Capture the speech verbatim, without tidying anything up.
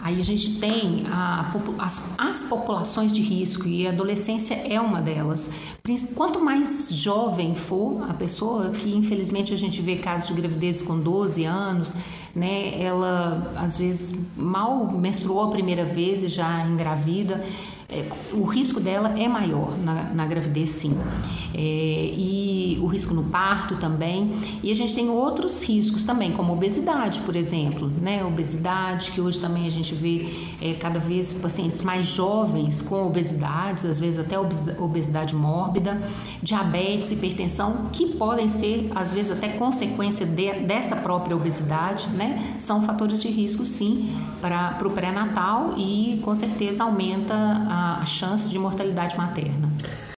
Aí a gente tem a, as, as populações de risco e a adolescência é uma delas. Quanto mais jovem for a pessoa, que infelizmente a gente vê casos de gravidez com doze anos, né, ela às vezes mal menstruou a primeira vez e já engravida, é, o risco dela é maior na, na gravidez, sim. É, e o risco no parto também. E a gente tem outros riscos também, como obesidade, por exemplo, né? Obesidade, que hoje também a gente vê é, cada vez pacientes mais jovens com obesidades, às vezes até obesidade mórbida, diabetes, hipertensão, que podem ser, às vezes, até consequência de, dessa própria obesidade, né? São fatores de risco, sim, para o pré-natal e, com certeza, aumenta a a chance de mortalidade materna.